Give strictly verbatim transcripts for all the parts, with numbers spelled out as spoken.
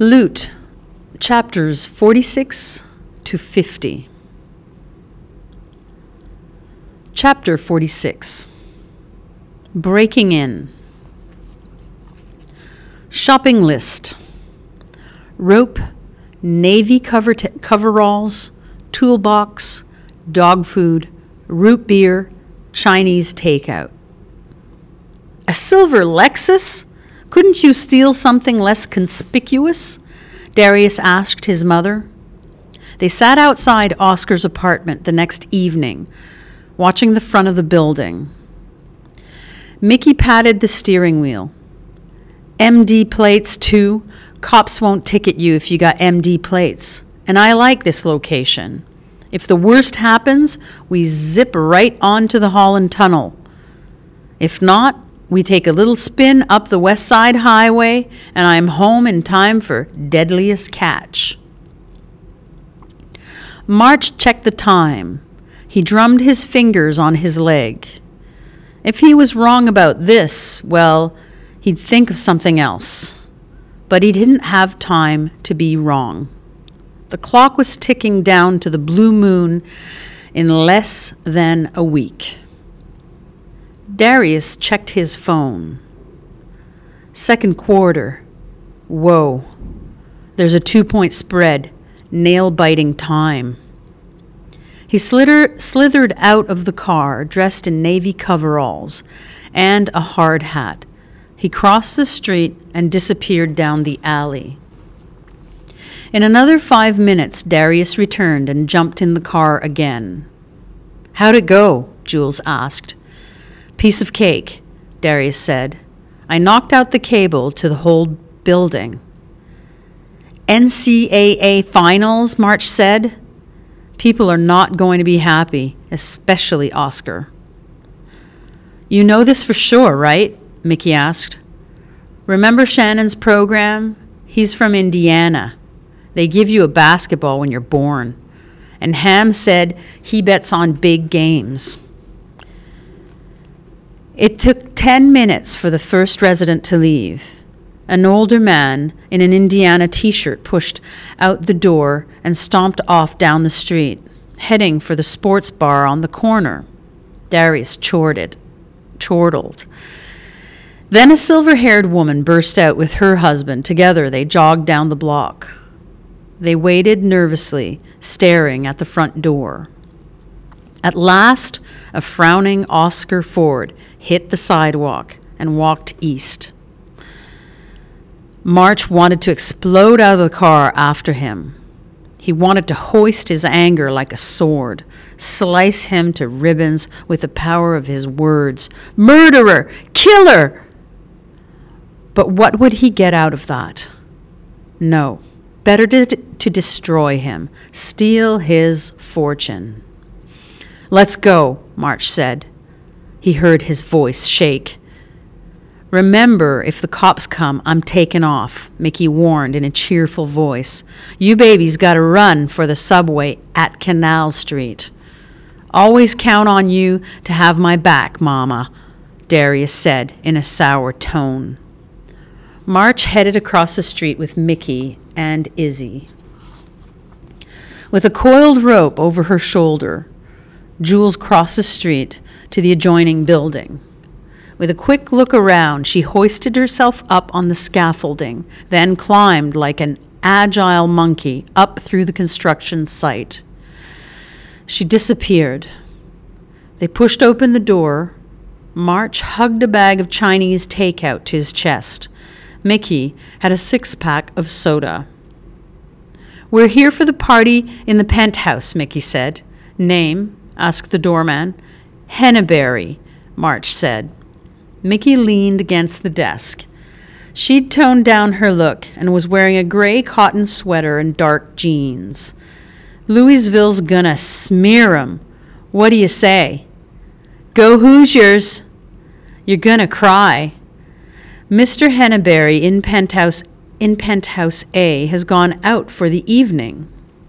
Loot, chapters forty-six to fifty. Chapter forty-six. Breaking in. Shopping list. Rope, navy cover t- coveralls, toolbox, dog food, root beer, Chinese takeout. A silver Lexus? Couldn't you steal something less conspicuous? Darius asked his mother. They sat outside Oscar's apartment the next evening, watching the front of the building. Mickey patted the steering wheel. M D plates, too. Cops won't ticket you if you got M D plates. And I like this location. If the worst happens, we zip right onto the Holland Tunnel. If not, we take a little spin up the West Side Highway, and I'm home in time for Deadliest Catch. March checked the time. He drummed his fingers on his leg. If he was wrong about this, well, he'd think of something else. But he didn't have time to be wrong. The clock was ticking down to the blue moon in less than a week. Darius checked his phone. Second quarter. Whoa. There's a two-point spread. Nail-biting time. He slither- slithered out of the car, dressed in navy coveralls and a hard hat. He crossed the street and disappeared down the alley. In another five minutes, Darius returned and jumped in the car again. How'd it go? Jules asked. Piece of cake, Darius said. I knocked out the cable to the whole building. N C A A finals, March said. People are not going to be happy, especially Oscar. You know this for sure, right? Mickey asked. Remember Shannon's program? He's from Indiana. They give you a basketball when you're born. And Ham said he bets on big games. It took ten minutes for the first resident to leave. An older man in an Indiana t-shirt pushed out the door and stomped off down the street, heading for the sports bar on the corner. Darius chortled. chortled. Then a silver-haired woman burst out with her husband. Together they jogged down the block. They waited nervously, staring at the front door. At last, a frowning Oscar Ford hit the sidewalk and walked east. March wanted to explode out of the car after him. He wanted to hoist his anger like a sword, slice him to ribbons with the power of his words. Murderer! Killer! But what would he get out of that? No, better to, to destroy him, steal his fortune. Let's go, March said. He heard his voice shake. Remember, if the cops come, I'm taking off, Mickey warned in a cheerful voice. You babies gotta run for the subway at Canal Street. Always count on you to have my back, Mama, Darius said in a sour tone. March headed across the street with Mickey and Izzy. With a coiled rope over her shoulder, Jules crossed the street to the adjoining building. With a quick look around, she hoisted herself up on the scaffolding, then climbed like an agile monkey up through the construction site. She disappeared. They pushed open the door. March hugged a bag of Chinese takeout to his chest. Mickey had a six-pack of soda. We're here for the party in the penthouse, Mickey said. Name? Asked the doorman. Henneberry, March said. Mickey leaned against the desk. She'd toned down her look and was wearing a gray cotton sweater and dark jeans. Louisville's gonna smear 'em. What do you say? Go Hoosiers! You're gonna cry. Mister Henneberry in penthouse in penthouse A has gone out for the evening.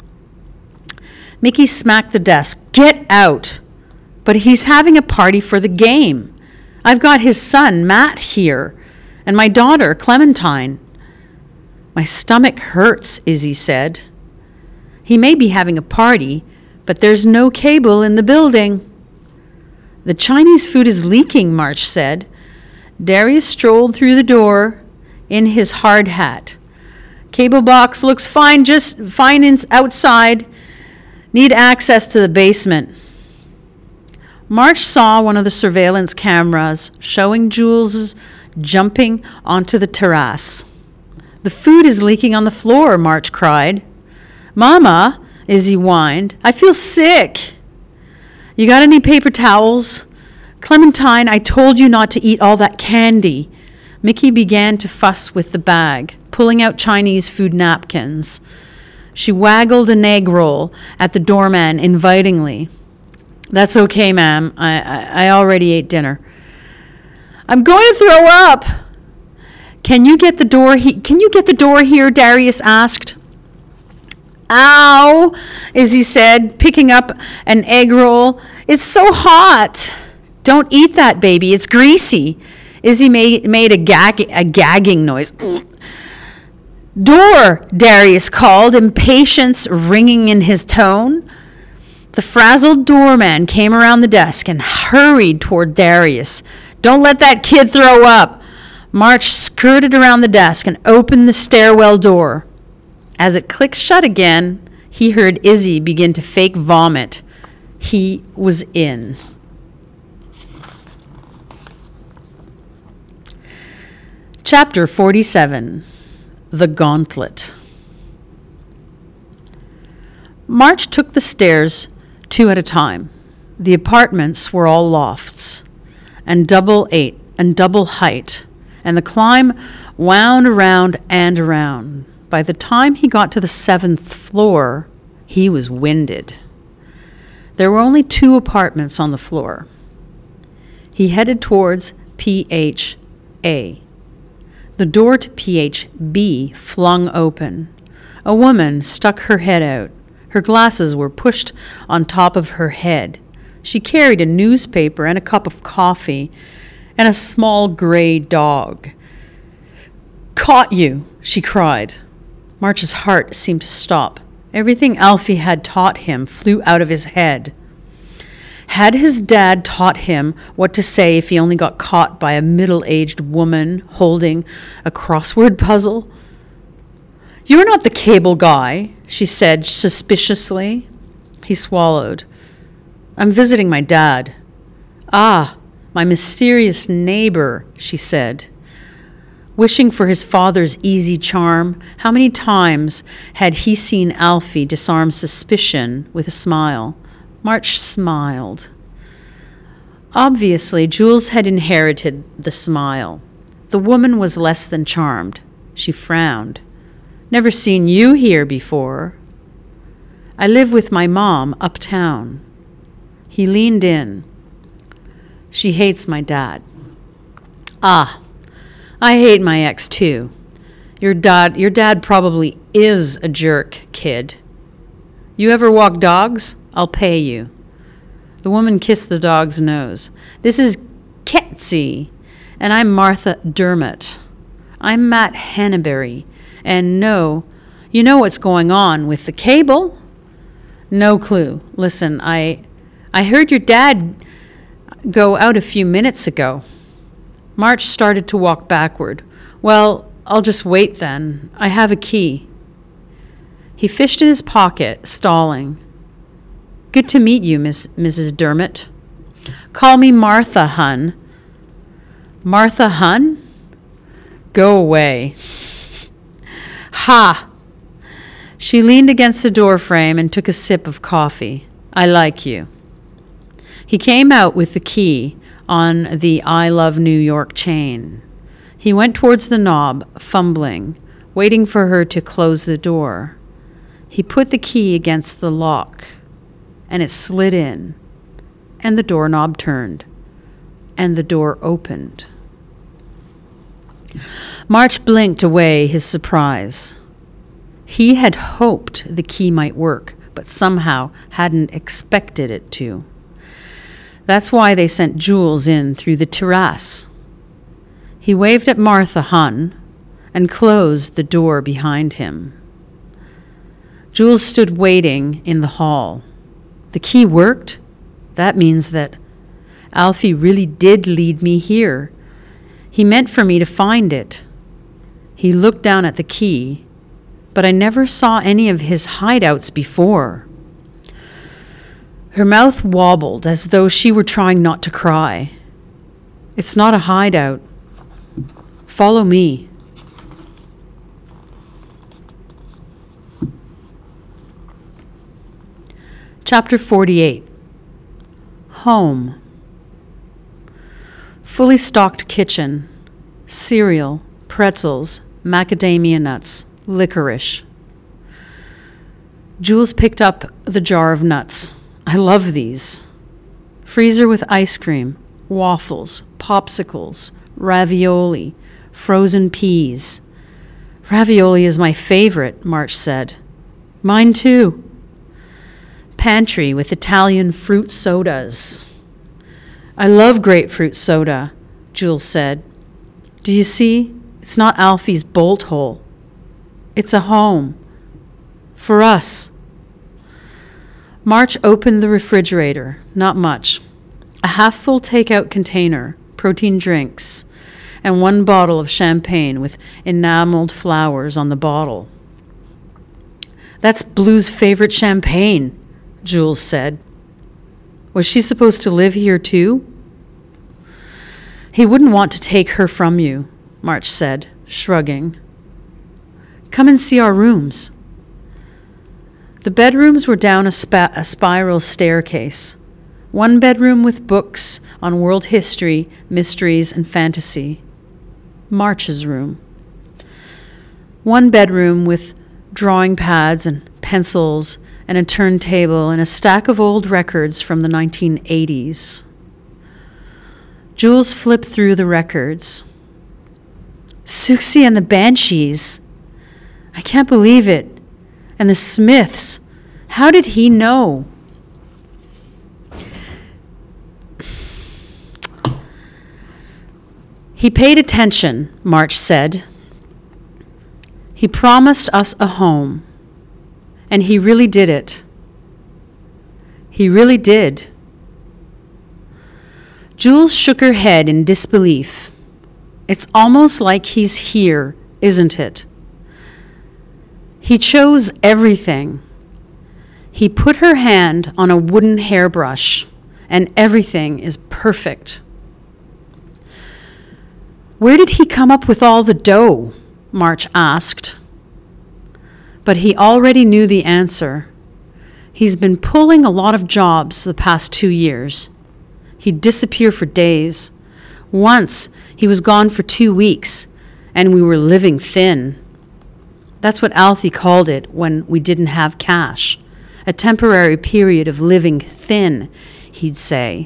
Mickey smacked the desk. Get out! But he's having a party for the game. I've got his son, Matt, here, and my daughter, Clementine. My stomach hurts, Izzy said. He may be having a party, but there's no cable in the building. The Chinese food is leaking, March said. Darius strolled through the door in his hard hat. Cable box looks fine, just fine in, outside. Need access to the basement. March saw one of the surveillance cameras showing Jules jumping onto the terrace. The food is leaking on the floor, March cried. Mama, Izzy whined, I feel sick. You got any paper towels? Clementine, I told you not to eat all that candy. Mickey began to fuss with the bag, pulling out Chinese food napkins. She waggled an egg roll at the doorman invitingly. That's okay, ma'am. I, I, I already ate dinner. I'm going to throw up. Can you get the door he- Can you get the door here? Darius asked. Ow, Izzy said, picking up an egg roll. It's so hot. Don't eat that, baby. It's greasy. Izzy made, made a, gag, a gagging noise. Door, Darius called, impatience ringing in his tone. The frazzled doorman came around the desk and hurried toward Darius. Don't let that kid throw up. March skirted around the desk and opened the stairwell door. As it clicked shut again, he heard Izzy begin to fake vomit. He was in. Chapter forty-seven. The Gauntlet. March took the stairs two at a time. The apartments were all lofts, and double eight and double height, and the climb wound around and around. By the time he got to the seventh floor, he was winded. There were only two apartments on the floor. He headed towards P H A. The door to P H B flung open. A woman stuck her head out. Her glasses were pushed on top of her head. She carried a newspaper and a cup of coffee and a small gray dog. Caught you, she cried. March's heart seemed to stop. Everything Alfie had taught him flew out of his head. Had his dad taught him what to say if he only got caught by a middle-aged woman holding a crossword puzzle? You're not the cable guy, she said suspiciously. He swallowed. I'm visiting my dad. Ah, my mysterious neighbor, she said. Wishing for his father's easy charm, how many times had he seen Alfie disarm suspicion with a smile? March smiled. Obviously, Jules had inherited the smile. The woman was less than charmed. She frowned. Never seen you here before. I live with my mom uptown. He leaned in. She hates my dad. Ah, I hate my ex too. Your dad, your dad probably is a jerk, kid. You ever walk dogs? I'll pay you. The woman kissed the dog's nose. This is Ketsy, and I'm Martha Dermott. I'm Matt Hannaberry, and no, you know what's going on with the cable? No clue. Listen, I, I heard your dad go out a few minutes ago. March started to walk backward. Well, I'll just wait then. I have a key. He fished in his pocket, stalling. Good to meet you, Miss Missus Dermott. Call me Martha, hun. Martha, hun? Go away. Ha! She leaned against the doorframe and took a sip of coffee. I like you. He came out with the key on the I Love New York chain. He went towards the knob, fumbling, waiting for her to close the door. He put the key against the lock, and it slid in, and the doorknob turned, and the door opened. March blinked away his surprise. He had hoped the key might work, but somehow hadn't expected it to. That's why they sent Jules in through the terrace. He waved at Martha, hun, and closed the door behind him. Jules stood waiting in the hall. The key worked? That means that Alfie really did lead me here. He meant for me to find it. He looked down at the key, but I never saw any of his hideouts before. Her mouth wobbled as though she were trying not to cry. It's not a hideout. Follow me. Chapter forty-eight. Home. Fully stocked kitchen. Cereal, pretzels, macadamia nuts, licorice. Jules picked up the jar of nuts. I love these. Freezer with ice cream, waffles, popsicles, ravioli, frozen peas. Ravioli is my favorite, March said. Mine too. Pantry with Italian fruit sodas. I love grapefruit soda, Jules said. Do you see? It's not Alfie's bolt hole. It's a home. For us. March opened the refrigerator. Not much. A half-full takeout container, protein drinks, and one bottle of champagne with enameled flowers on the bottle. That's Blue's favorite champagne, Jules said. Was she supposed to live here too? He wouldn't want to take her from you, March said, shrugging. Come and see our rooms. The bedrooms were down a, spa- a spiral staircase. One bedroom with books on world history, mysteries, and fantasy. March's room. One bedroom with drawing pads and pencils and a turntable and a stack of old records from the nineteen eighties. Jules flipped through the records. Siouxsie and the Banshees. I can't believe it. And the Smiths. How did he know? He paid attention, March said. He promised us a home. And he really did it. He really did. Jules shook her head in disbelief. It's almost like he's here, isn't it? He chose everything. He put her hand on a wooden hairbrush, and everything is perfect. Where did he come up with all the dough? March asked. But he already knew the answer. He's been pulling a lot of jobs the past two years. He'd disappear for days. Once, he was gone for two weeks, and we were living thin. That's what Alfie called it when we didn't have cash. A temporary period of living thin, he'd say.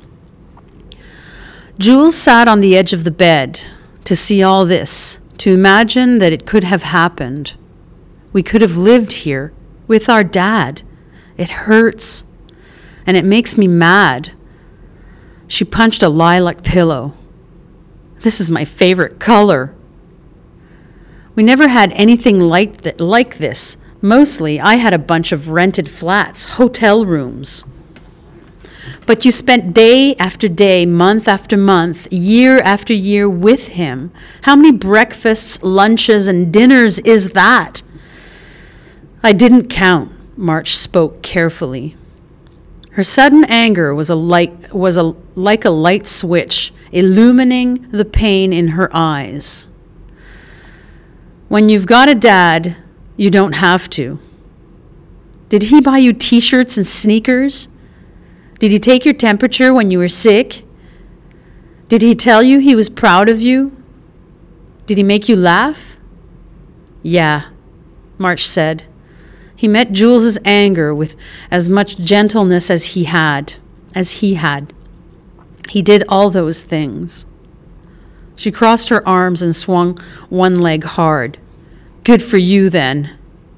Jules sat on the edge of the bed to see all this, to imagine that it could have happened. We could have lived here with our dad. It hurts, and it makes me mad. She punched a lilac pillow. This is my favorite color. We never had anything like, th- like this. Mostly, I had a bunch of rented flats, hotel rooms. But you spent day after day, month after month, year after year with him. How many breakfasts, lunches, and dinners is that? I didn't count, March spoke carefully. Her sudden anger was a light, was a, like a light switch, illumining the pain in her eyes. When you've got a dad, you don't have to. Did he buy you t-shirts and sneakers? Did he take your temperature when you were sick? Did he tell you he was proud of you? Did he make you laugh? Yeah, March said. He met Jules's anger with as much gentleness as he had, as he had. He did all those things. She crossed her arms and swung one leg hard. Good for you, then.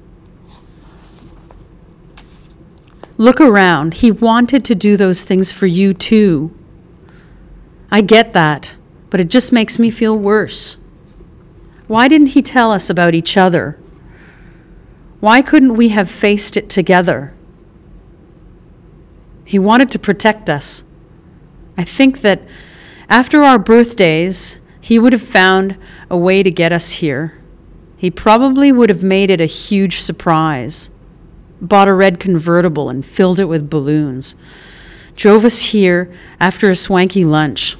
Look around. He wanted to do those things for you, too. I get that, but it just makes me feel worse. Why didn't he tell us about each other? Why couldn't we have faced it together? He wanted to protect us. I think that after our birthdays, he would have found a way to get us here. He probably would have made it a huge surprise. Bought a red convertible and filled it with balloons. Drove us here after a swanky lunch.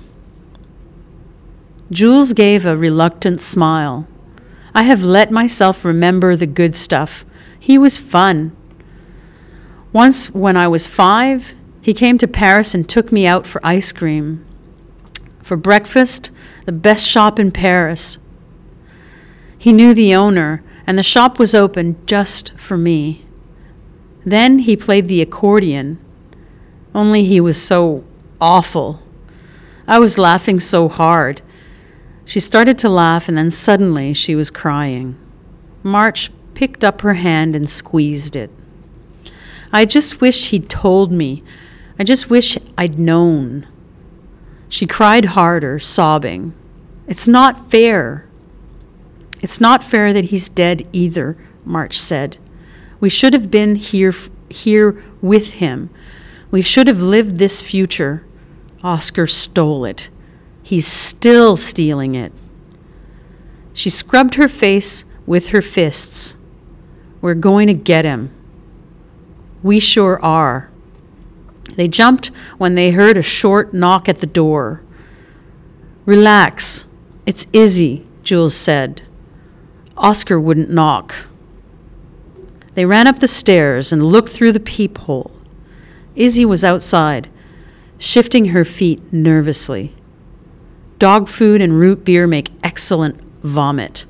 Jules gave a reluctant smile. I have let myself remember the good stuff. He was fun. Once, when I was five, he came to Paris and took me out for ice cream. For breakfast, the best shop in Paris. He knew the owner, and the shop was open just for me. Then he played the accordion, only he was so awful. I was laughing so hard. She started to laugh, and then suddenly she was crying. March picked up her hand and squeezed it. I just wish he'd told me. I just wish I'd known. She cried harder, sobbing. It's not fair. It's not fair that he's dead either, March said. We should have been here, here with him. We should have lived this future. Oscar stole it. He's still stealing it. She scrubbed her face with her fists. We're going to get him. We sure are. They jumped when they heard a short knock at the door. Relax. It's Izzy, Jules said. Oscar wouldn't knock. They ran up the stairs and looked through the peephole. Izzy was outside, shifting her feet nervously. Dog food and root beer make excellent vomit,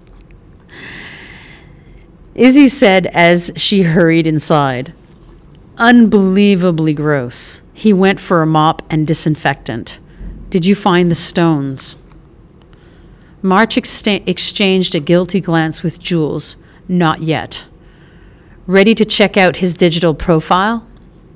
Izzy said as she hurried inside. Unbelievably gross. He went for a mop and disinfectant. Did you find the stones? March ex- exchanged a guilty glance with Jules. Not yet. Ready to check out his digital profile?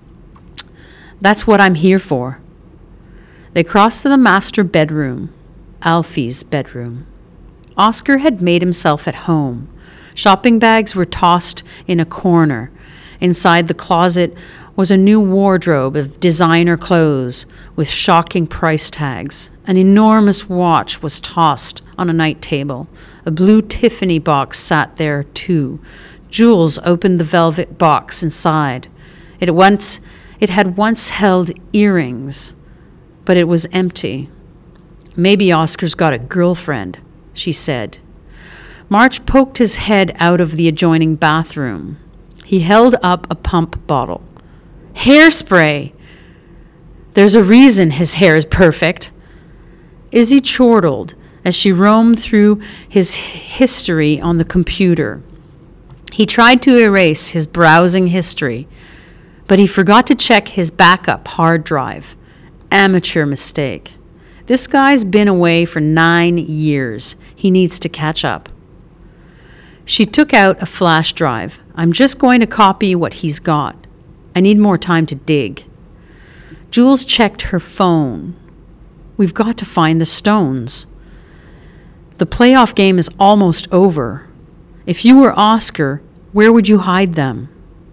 That's what I'm here for. They crossed to the master bedroom, Alfie's bedroom. Oscar had made himself at home. Shopping bags were tossed in a corner. Inside the closet was a new wardrobe of designer clothes with shocking price tags. An enormous watch was tossed on a night table. A blue Tiffany box sat there, too. Jules opened the velvet box inside. It once, it had once held earrings, but it was empty. Maybe Oscar's got a girlfriend, she said. March poked his head out of the adjoining bathroom. He held up a pump bottle. Hairspray! There's a reason his hair is perfect. Izzy chortled as she roamed through his history on the computer. He tried to erase his browsing history, but he forgot to check his backup hard drive. Amateur mistake. This guy's been away for nine years. He needs to catch up. She took out a flash drive. I'm just going to copy what he's got. I need more time to dig. Jules checked her phone. We've got to find the stones. The playoff game is almost over. If you were Oscar, where would you hide them?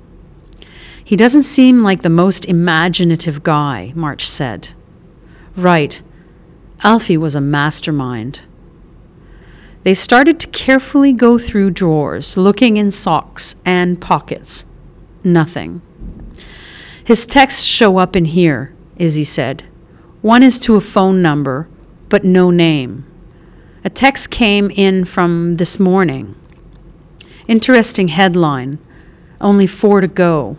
He doesn't seem like the most imaginative guy, March said. Right. Alfie was a mastermind. They started to carefully go through drawers, looking in socks and pockets. Nothing. His texts show up in here, Izzy said. One is to a phone number, but no name. A text came in from this morning. Interesting headline. Only four to go.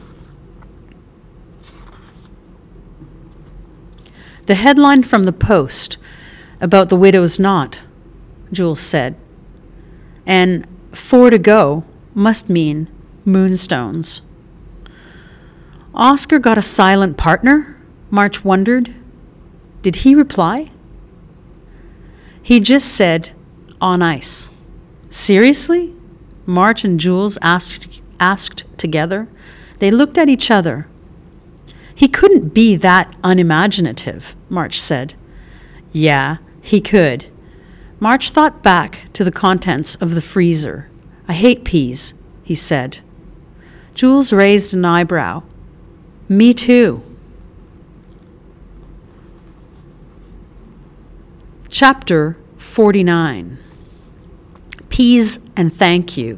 The headline from the Post about the widow's knot, Jules said. And four to go must mean moonstones. Oscar got a silent partner? March wondered. Did he reply? He just said, on ice. Seriously? March and Jules asked, asked together. They looked at each other. He couldn't be that unimaginative, March said. Yeah, he could. March thought back to the contents of the freezer. I hate peas, he said. Jules raised an eyebrow. Me too. Chapter forty-nine. Peas and Thank You.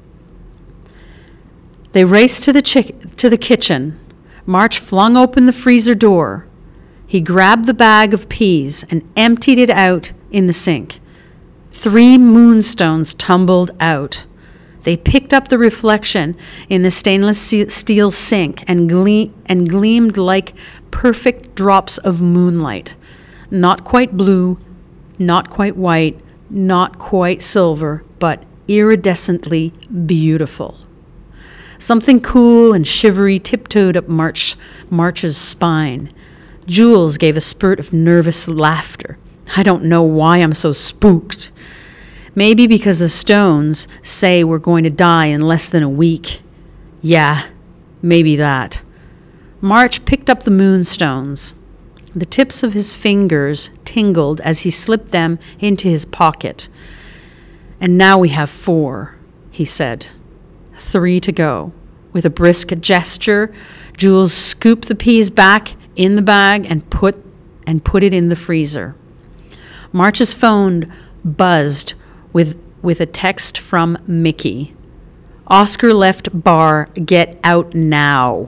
They raced to the chi- to the kitchen. March flung open the freezer door. He grabbed the bag of peas and emptied it out in the sink. Three moonstones tumbled out. They picked up the reflection in the stainless steel sink and, gle- and gleamed like perfect drops of moonlight. Not quite blue, not quite white, not quite silver, but iridescently beautiful. Something cool and shivery tiptoed up March, March's spine. Jules gave a spurt of nervous laughter. I don't know why I'm so spooked. Maybe because the stones say we're going to die in less than a week. Yeah, maybe that. March picked up the moonstones. The tips of his fingers tingled as he slipped them into his pocket. And now we have four, he said. Three to go. With a brisk gesture, Jules scooped the peas back in the bag and put and put it in the freezer. March's phone buzzed with with a text from Mickey. Oscar left bar, get out now.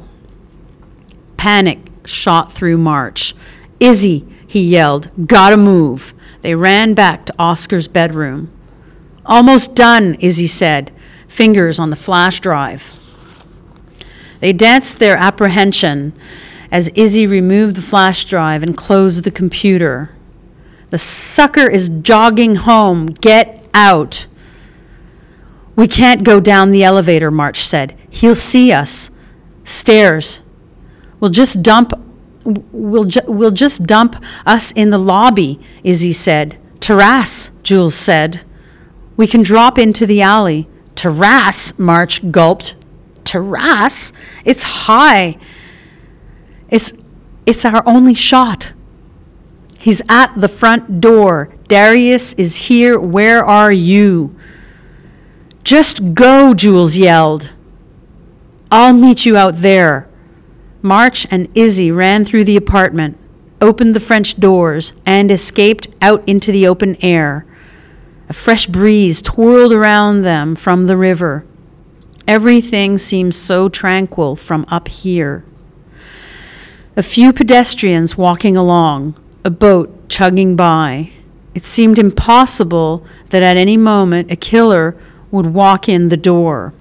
Panic shot through March. Izzy, he yelled, gotta move. They ran back to Oscar's bedroom. Almost done, Izzy said, fingers on the flash drive. They danced their apprehension as Izzy removed the flash drive and closed the computer. The sucker is jogging home. Get out. We can't go down the elevator, March said. He'll see us. Stairs. We'll just dump we'll ju- we'll just dump us in the lobby, Izzy said. Terrace, Jules said. We can drop into the alley. Terrace, March gulped. Terrace? It's high. It's it's our only shot. He's at the front door. Darius is here. Where are you? Just go, Jules yelled. I'll meet you out there. March and Izzy ran through the apartment, opened the French doors, and escaped out into the open air. A fresh breeze twirled around them from the river. Everything seemed so tranquil from up here. A few pedestrians walking along, a boat chugging by. It seemed impossible that at any moment a killer would walk in the door.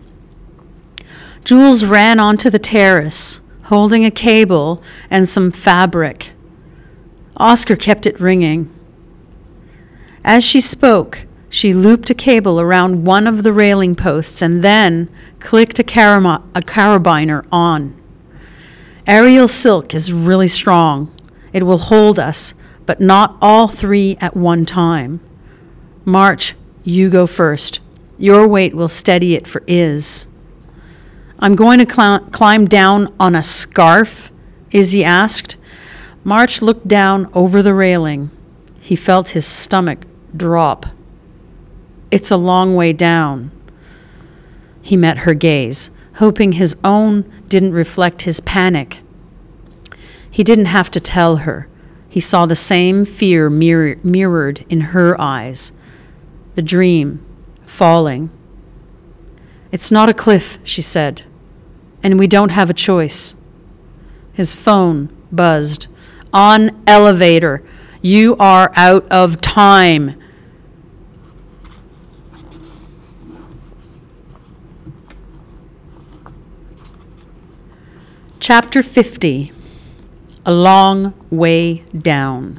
Jules ran onto the terrace, holding a cable and some fabric. Oscar kept it ringing. As she spoke, she looped a cable around one of the railing posts and then clicked a, carab- a carabiner on. Aerial silk is really strong. It will hold us, but not all three at one time. March, you go first. Your weight will steady it for Iz. I'm going to cl- climb down on a scarf, Izzy asked. March looked down over the railing. He felt his stomach drop. It's a long way down. He met her gaze, hoping his own didn't reflect his panic. He didn't have to tell her. He saw the same fear mirror- mirrored in her eyes. The dream, falling. It's not a cliff, she said, and we don't have a choice. His phone buzzed. On elevator. You are out of time. Chapter fifty. A long way down.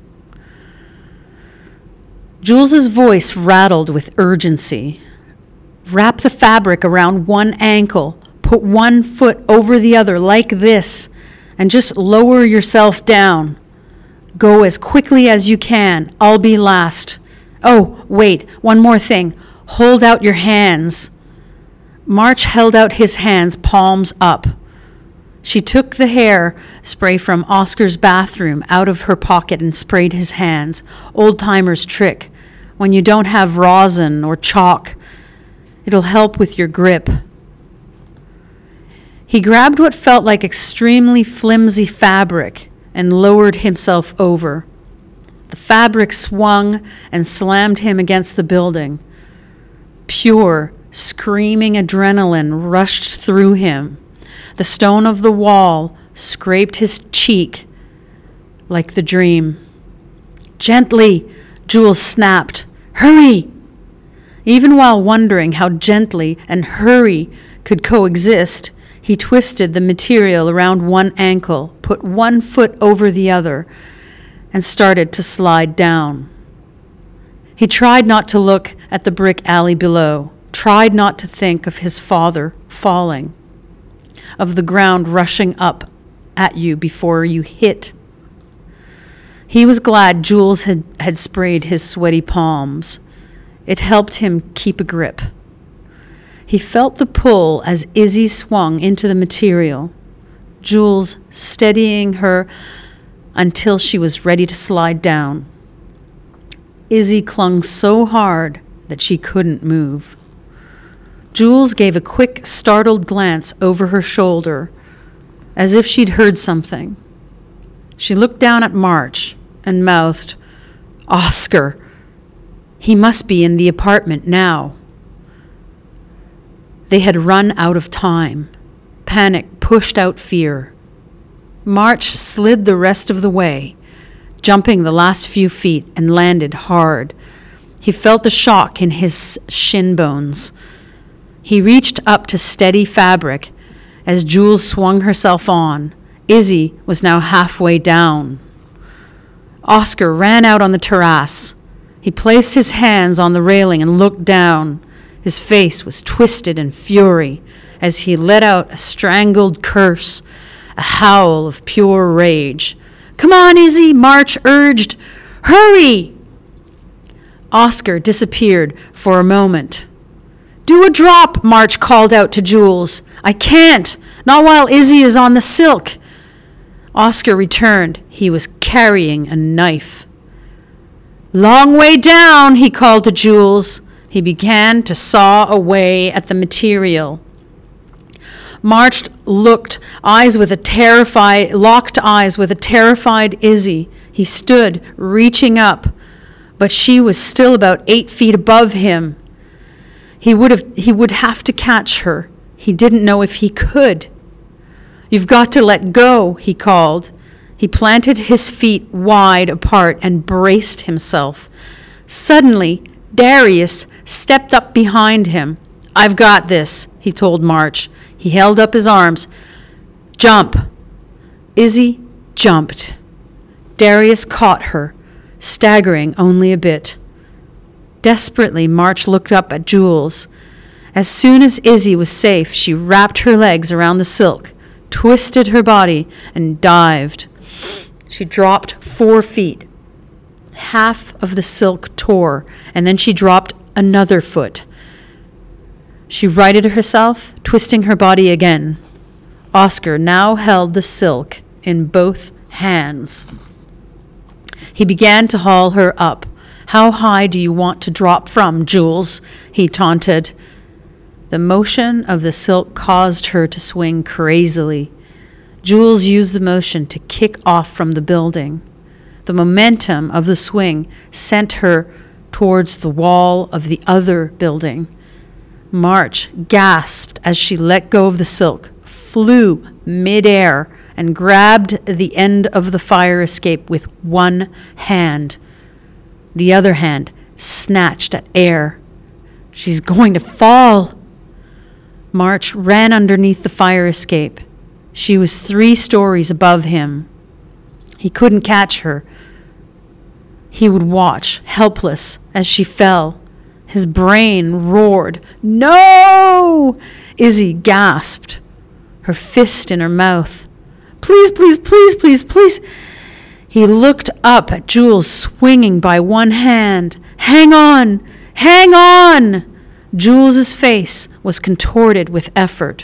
Jules's voice rattled with urgency. Wrap the fabric around one ankle, put one foot over the other like this, and just lower yourself down. Go as quickly as you can. I'll be last. Oh, wait, one more thing. Hold out your hands. March held out his hands, palms up. She took the hair spray from Oscar's bathroom out of her pocket and sprayed his hands. Old-timer's trick. when you don't have rosin or chalk. It'll help with your grip. He grabbed what felt like extremely flimsy fabric and lowered himself over. The fabric swung and slammed him against the building. Pure, screaming adrenaline rushed through him. The stone of the wall scraped his cheek like the dream. "Gently," Jules snapped. "Hurry!" Even while wondering how gently and hurry could coexist, he twisted the material around one ankle, put one foot over the other, and started to slide down. He tried not to look at the brick alley below, tried not to think of his father falling, of the ground rushing up at you before you hit. He was glad Jules had, had sprayed his sweaty palms. It helped him keep a grip. He felt the pull as Izzy swung into the material, Jules steadying her until she was ready to slide down. Izzy clung so hard that she couldn't move. Jules gave a quick, startled glance over her shoulder, as if she'd heard something. She looked down at March and mouthed, "Oscar, he must be in the apartment now." They had run out of time. Panic pushed out fear. March slid the rest of the way, jumping the last few feet, and landed hard. He felt the shock in his shin bones. He reached up to steady fabric as Jules swung herself on. Izzy was now halfway down. Oscar ran out on the terrace. He placed his hands on the railing and looked down. His face was twisted in fury as he let out a strangled curse, a howl of pure rage. "Come on, Izzy," March urged. "Hurry!" Oscar disappeared for a moment. "Do a drop," March called out to Jules. "I can't, not while Izzy is on the silk." Oscar returned. He was carrying a knife. "Long way down," he called to Jules. He began to saw away at the material. March looked eyes with a terrified, locked eyes with a terrified Izzy. He stood, reaching up, but she was still about eight feet above him. He would have, he would have to catch her. He didn't know if he could. "You've got to let go," he called. He planted his feet wide apart and braced himself. Suddenly, Darius stepped up behind him. "I've got this," he told March. He held up his arms. "Jump." Izzy jumped. Darius caught her, staggering only a bit. Desperately, March looked up at Jules. As soon as Izzy was safe, she wrapped her legs around the silk, twisted her body, and dived. She dropped four feet. Half of the silk tore, and then she dropped another foot. She righted herself, twisting her body again. Oscar now held the silk in both hands. He began to haul her up. "How high do you want to drop from, Jules?" he taunted. The motion of the silk caused her to swing crazily. Jules used the motion to kick off from the building. The momentum of the swing sent her towards the wall of the other building. March gasped as she let go of the silk, flew midair, and grabbed the end of the fire escape with one hand. The other hand snatched at air. "She's going to fall." March ran underneath the fire escape. She was three stories above him. He couldn't catch her. He would watch, helpless, as she fell. His brain roared. "No!" Izzy gasped, her fist in her mouth. "Please, please, please, please, please." He looked up at Jules swinging by one hand. "Hang on! Hang on!" Jules's face was contorted with effort.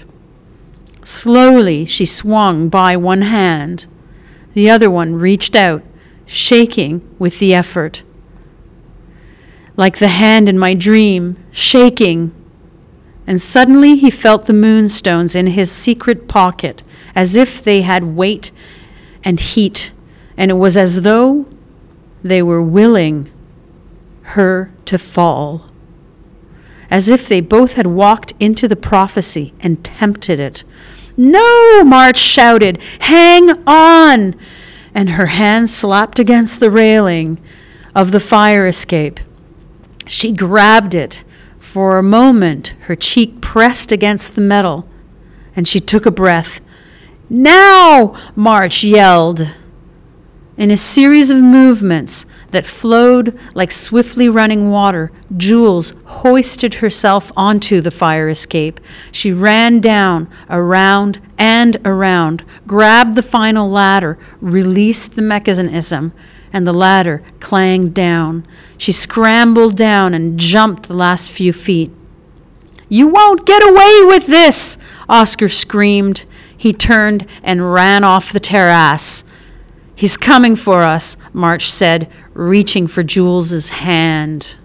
Slowly, she swung by one hand. The other one reached out, shaking with the effort. like the hand in my dream, shaking. And suddenly he felt the moonstones in his secret pocket, as if they had weight and heat, and it was as though they were willing her to fall, as if they both had walked into the prophecy and tempted it. "No!" March shouted. "Hang on!" And her hand slapped against the railing of the fire escape. She grabbed it. For a moment, her cheek pressed against the metal, and she took a breath. "Now!" March yelled. In a series of movements that flowed like swiftly running water, Jules hoisted herself onto the fire escape. She ran down, around and around, grabbed the final ladder, released the mechanism, and the ladder clanged down. She scrambled down and jumped the last few feet. "You won't get away with this!" Oscar screamed. He turned and ran off the terrace. "He's coming for us," March said, reaching for Jules's hand.